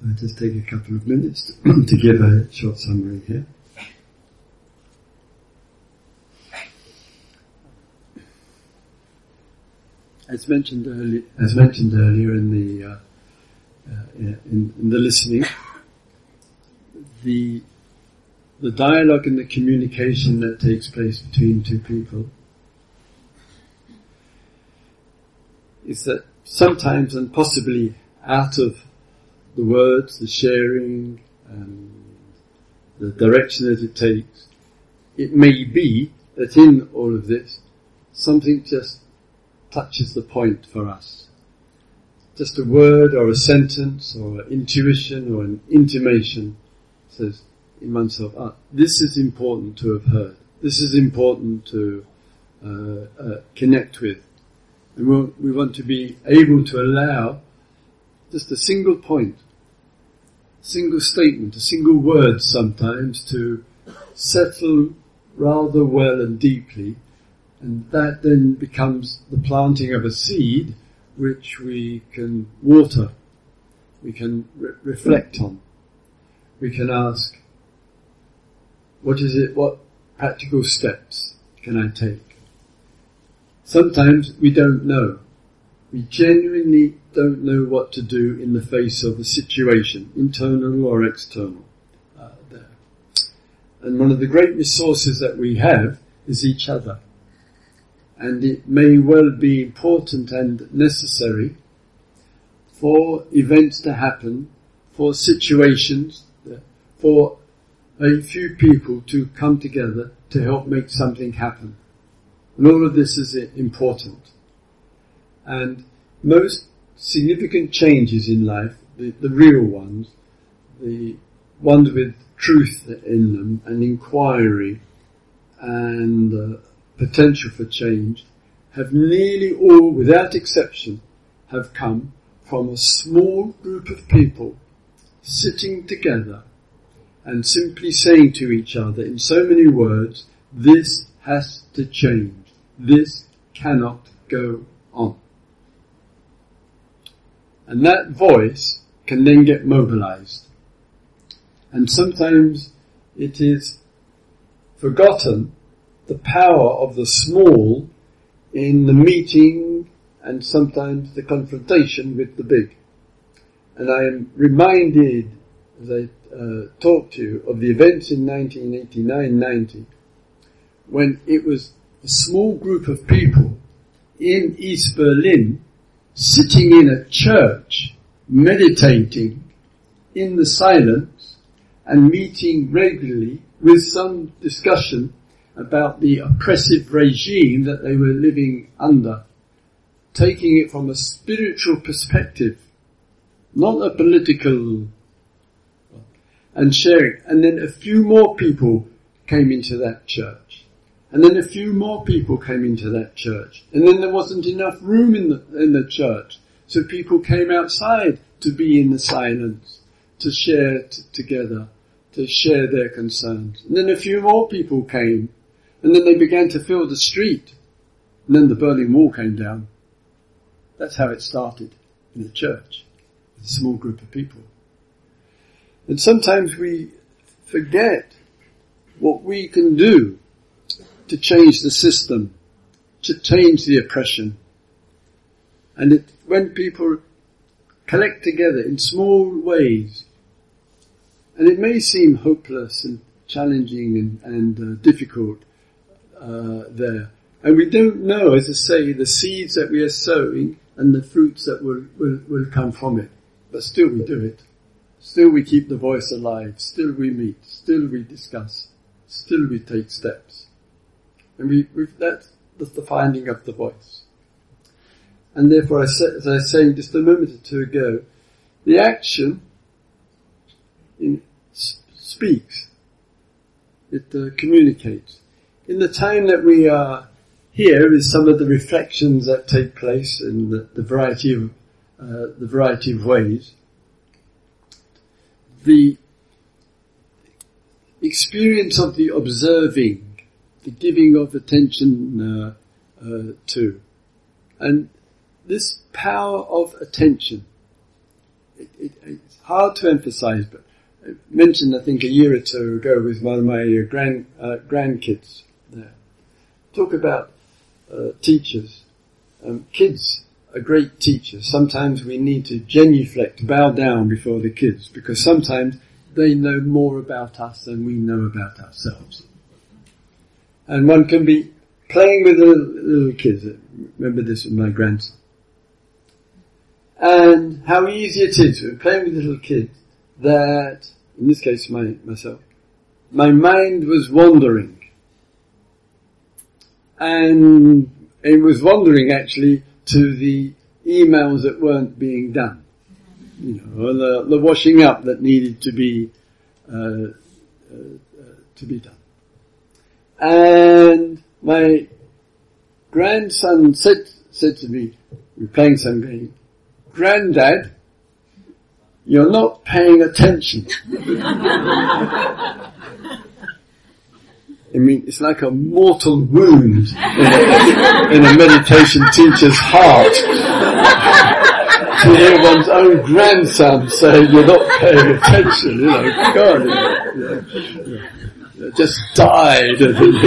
I'll just take a couple of minutes to, to give a short summary here. As mentioned earlier, as mentioned earlier in the uh, uh, in, in the listening, the the dialogue and the communication that takes place between two people is that sometimes, and possibly out of the words, the sharing, and the direction that it takes, it may be that in all of this, something just touches the point for us. Just a word or a sentence or an intuition or an intimation says in oneself, ah, this is important to have heard. This is important to uh, uh, connect with. And we'll, we want to be able to allow just a single point, a single statement, a single word sometimes to settle rather well and deeply. And that then becomes the planting of a seed which we can water, we can re- reflect on. We can ask, what is it, what practical steps can I take? Sometimes we don't know. We genuinely don't know what to do in the face of a situation, internal or external, uh, there. And one of the great resources that we have is each other. And it may well be important and necessary for events to happen, for situations, for a few people to come together to help make something happen. And all of this is important. And most significant changes in life, the, the real ones, the ones with truth in them and inquiry and uh, potential for change, have nearly all, without exception, have come from a small group of people sitting together and simply saying to each other in so many words, this has to change. This cannot go on. And that voice can then get mobilized. And sometimes it is forgotten the power of the small in the meeting and sometimes the confrontation with the big. And I am reminded, as I uh, talk to you, of the events in nineteen eighty-nine ninety, when it was a small group of people in East Berlin sitting in a church, meditating in the silence and meeting regularly with some discussion about the oppressive regime that they were living under, taking it from a spiritual perspective, not a political, and sharing. And then a few more people came into that church. And then a few more people came into that church. And then there wasn't enough room in the, in the church. So people came outside to be in the silence, to share t- together, to share their concerns. And then a few more people came. And then they began to fill the street. And then the Berlin Wall came down. That's how it started in a church, with a small group of people. And sometimes we forget what we can do to change the system, to change the oppression. And it, when people collect together in small ways, and it may seem hopeless and challenging and, and uh, difficult uh, there, and we don't know, as I say, the seeds that we are sowing and the fruits that will, will, will come from it. But still we do it. Still we keep the voice alive. Still we meet. Still we discuss. Still we take steps. And we, we've, that's, that's the finding of the voice. And therefore, I say, as I was saying just a moment or two ago, the action in, speaks. It uh, communicates. In the time that we are here is some of the reflections that take place in the, the variety of uh, the variety of ways. The experience of the observing, the giving of attention uh, uh, to, and this power of attention it, it, it's hard to emphasize, but I mentioned, I think, a year or two ago with one of my uh, grand uh, grandkids there. Talk about uh, teachers. Um, kids are great teachers. Sometimes we need to genuflect, bow down before the kids, because sometimes they know more about us than we know about ourselves. And one can be playing with the little kids. I remember this with my grandson. And how easy it is, we're playing with little kids, that, in this case my, myself, my mind was wandering. And it was wandering actually to the emails that weren't being done. You know, or the, the washing up that needed to be, uh, uh, uh, to be done. And my grandson said, said to me, we were playing some game, "Granddad, you're not paying attention." I mean, it's like a mortal wound in a, in a meditation teacher's heart to hear one's own grandson say, "You're not paying attention." You know, God, you know, you know, just died.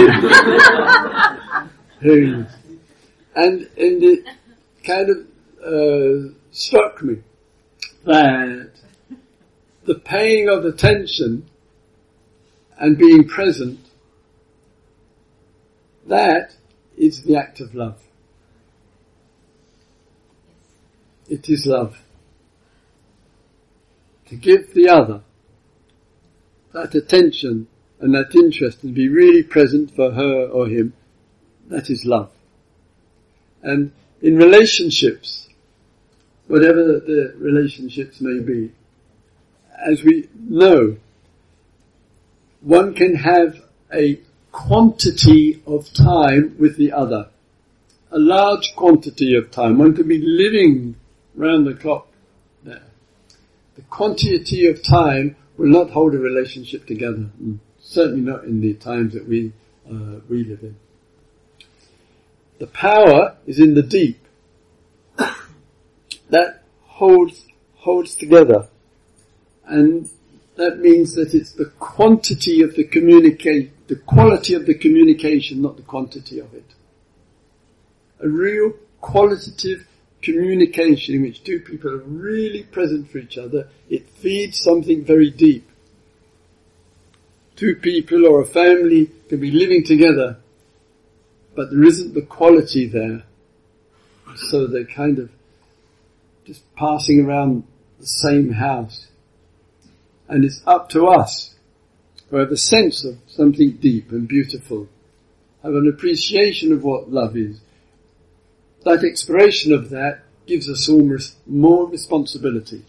And, and it kind of uh, struck me that the paying of attention and being present, that is the act of love. It is love. To give the other that attention and that interest and be really present for her or him, that is love. And in relationships, whatever the relationships may be, as we know, one can have a quantity of time with the other. A large quantity of time. One could be living round the clock there. The quantity of time will not hold a relationship together. Certainly not in the times that we uh, we live in. The power is in the deep. That holds holds together. And that means that it's the quantity of the communicate, the quality of the communication, not the quantity of it. A real qualitative communication in which two people are really present for each other, it feeds something very deep. Two people or a family can be living together, but there isn't the quality there. So they're kind of just passing around the same house. And it's up to us who have a sense of something deep and beautiful, have an appreciation of what love is. That exploration of that gives us almost more responsibility.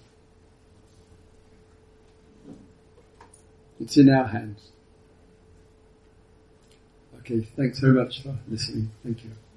It's in our hands. Okay, thanks very much for listening. Thank you.